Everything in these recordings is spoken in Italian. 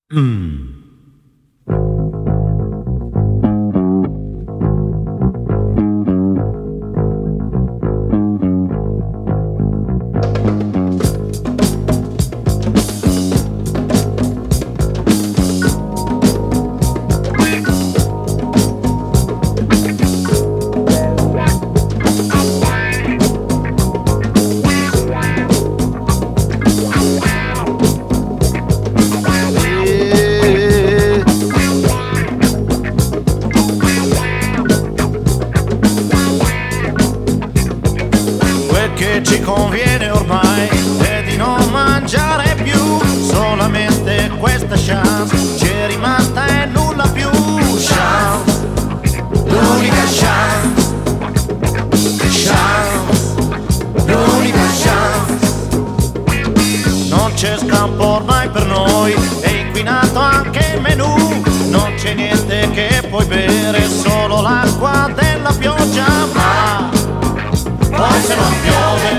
Mm. Che ci conviene ormai è di non mangiare più, solamente questa chance ci è rimasta e nulla più. Chance, l'unica chance, chance, l'unica chance. Non c'è scampo ormai per noi, è inquinato anche il menù, non c'è niente che puoi bere, solo l'acqua della pioggia. Ma poi se non piove,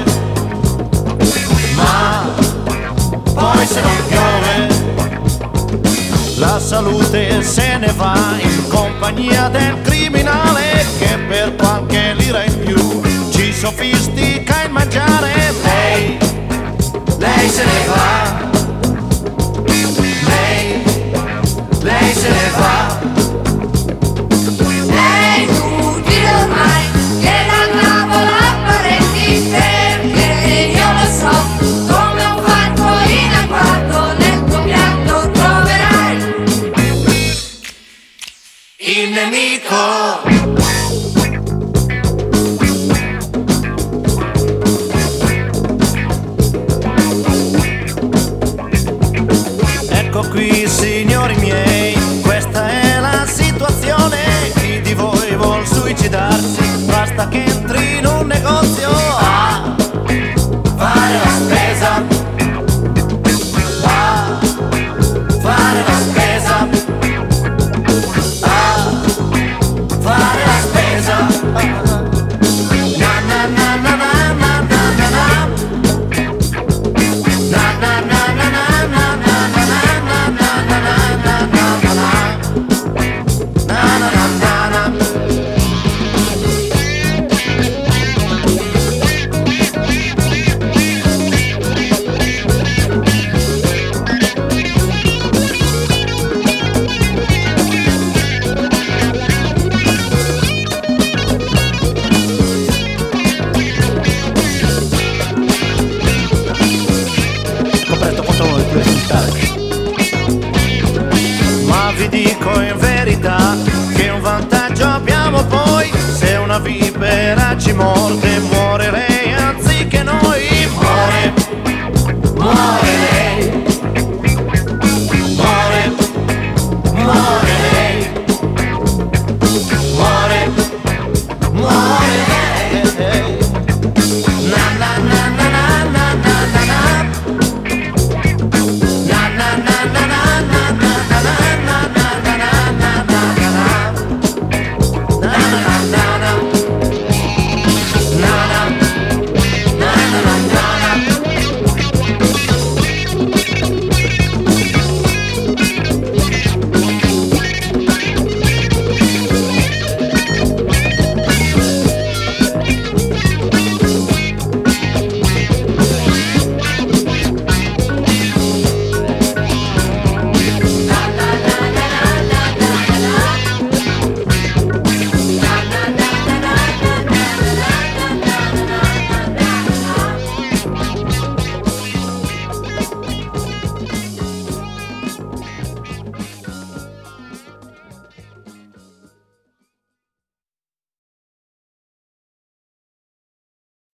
ma poi se non piove, la salute se ne va in compagnia del criminale che per qualche lira in più ci sofistica il mangiare. Lei se ne va, lei se ne va. Il nemico. Ecco qui signori miei, questa è la situazione. Chi di voi vuol suicidarsi, basta che entri in un negozio a fare la spesa, a fare la spesa, fare la spesa. Na na na na na na na na na. Na na na na na na na na na na na na na na na na. Ma vi dico in verità che un vantaggio abbiamo poi, se una vipera ci morde